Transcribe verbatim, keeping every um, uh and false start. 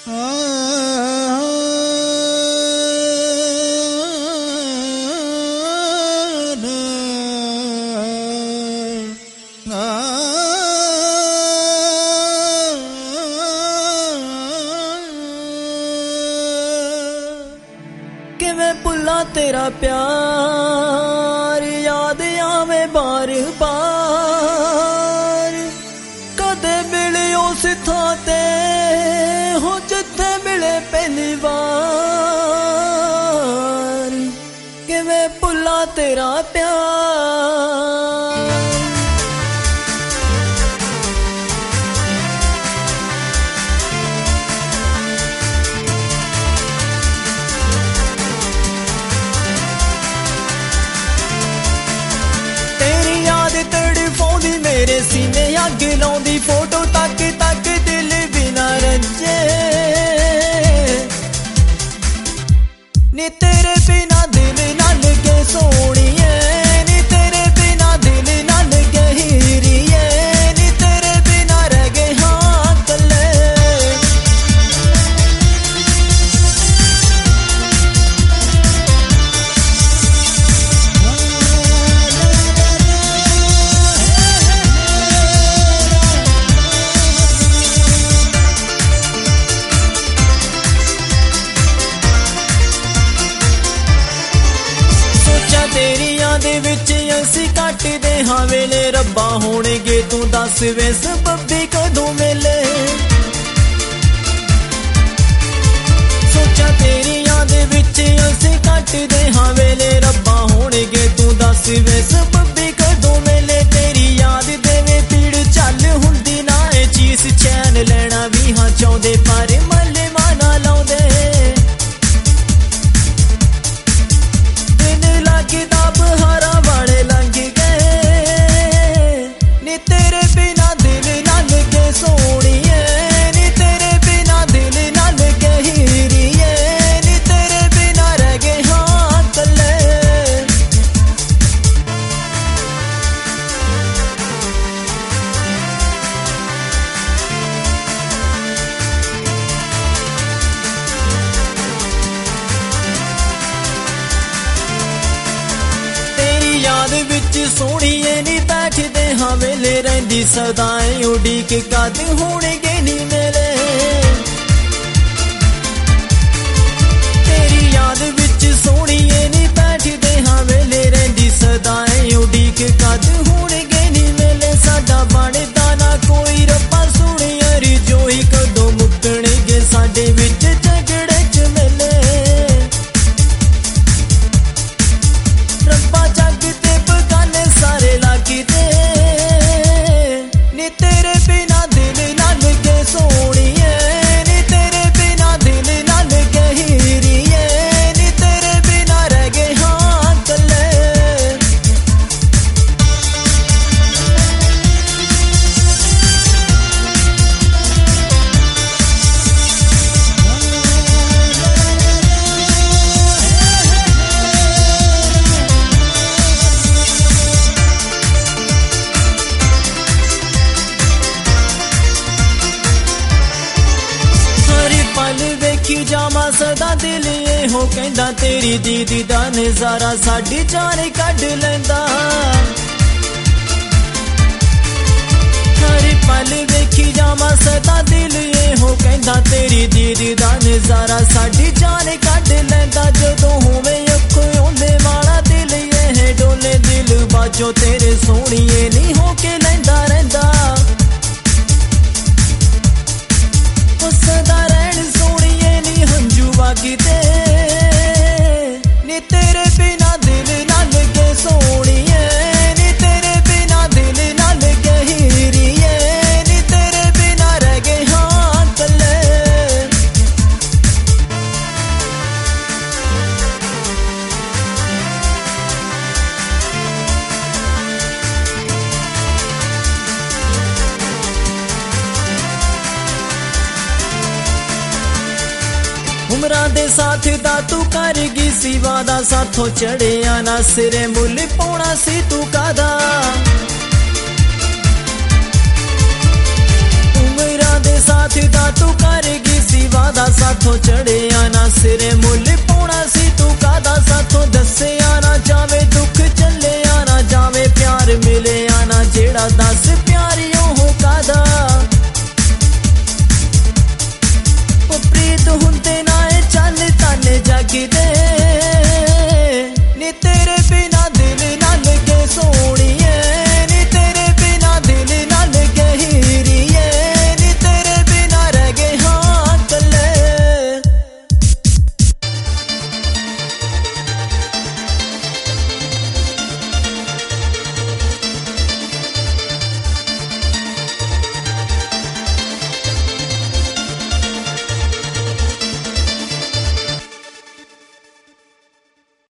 किवें भुल्ला तेरा प्यार, याद आवे बार बार। कदे मिले उस थां ते हो जिथे मिले पहली बार। किवें भुल्ला तेरा प्यार। मेरे सीने अग लाउंदी फोटो तक तक दिल बिना रंजे। नी तेरे बिना दिल ना लगे सोनिए, नी तेरे बिना दिल ना लगे हीरिए, नी तेरे बिना रह गए हाँ कल्ले। कटदे हाँ वेले रब्बा होणगे तू दस वे सबबी कदों मिले। सोचा तेरी याद विच असी कटदे हाँ वेले रब्बा होणगे तू दस वे सबबी कदों मिले। तेरी याद देवे पीड़ चल हुंदी ना ए चीज चैन लेना भी हाँ चाहुंदे पर मले माना लाउंदे। दिन लगदा बहारा वाले लंघ सोनिए, नी तेरे बिना दिल ना लगे हीरिए, नी तेरे बिना रह गए हाँ कल्ले। तेरी याद विच सोनिए नी बैठदे हाँ वेले रहिंदी सदाएं उड़ीक कद होणगे नी मिले। तेरी याद विच सोनिए नी बैठदे हाँ वेले रहिंदी सदाएं उड़ीक कद होणगे नी मिले। साडा बनदा ना कोई रब्बा सुणिया रिजोई कदों मुक्कणगे साडे विच झगड़े च मिले। रब्बा जग ते बगाने सारे लगदे, नी तेरे बिना दिल ना लगे सोनिए, नी तेरे बिना दिल ना लगे हीरिए, नी तेरे बिना रह गए हाँ कल्ले। वेखी जावा सदा दिल ये हो कहंदा तेरी दीदी दा नजारा साडी जान कढ लैंदा। हर पल वेखी जावा सदा दिल ये हो कहंदा तेरी दीदी दा नजारा साडी जान कढ लैंदा। जदों होवे अखों ओंदे वाला दिल ये है डोले दिल बाजो तेरे सोनिए नी हो के लैंदा रहिंदा। सदा रहन सोनिए नी हंजू वगदे, नी तेरे बिना दिल ना लगे सोनिए, नी तेरे बिना दिल ना लगे हीरिए, नी तेरे बिना रह गए हाँ कल्ले। उमरा दे साथ दा तू कर गई सी वादा, साथों चढ़िया ना सिरे मुल पौना सी तू कादा। उमरा दे साथ दा तू कर गई सी वादा, साथों चढ़िया ना सिरे मुल पाउणा सी तू कादा साथों दस्सिया ना जावे दुख चले ना जावे प्यार मिले ना जेड़ा दस